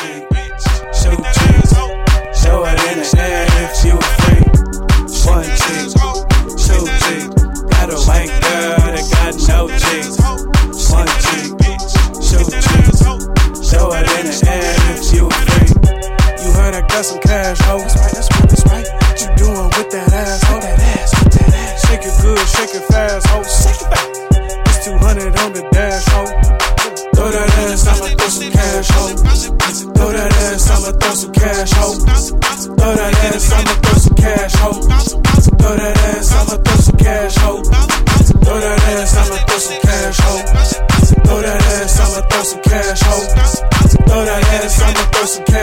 cheek, show cheeks. Show it in the air if you a freak. One cheek, show cheek. Got a white girl that got no cheeks. One cheek, show cheeks. Show it in the air if you a freak. You heard I got some cash, ho. That's right. What you doing with that ass, ho? Shake it good, shake it fast, ho. Shake it back. It's 200 on the dash, ho. Throw that ass, I'ma throw some cash, ho. Throw that ass, I'ma throw some cash, ho. Throw that ass, I'ma throw some cash, ho. Throw that ass, I'ma throw some cash, ho. Throw that ass, I'ma throw some cash, ho. Throw that ass, I'ma throw some cash, ho. Throw that ass, I'ma throw some cash.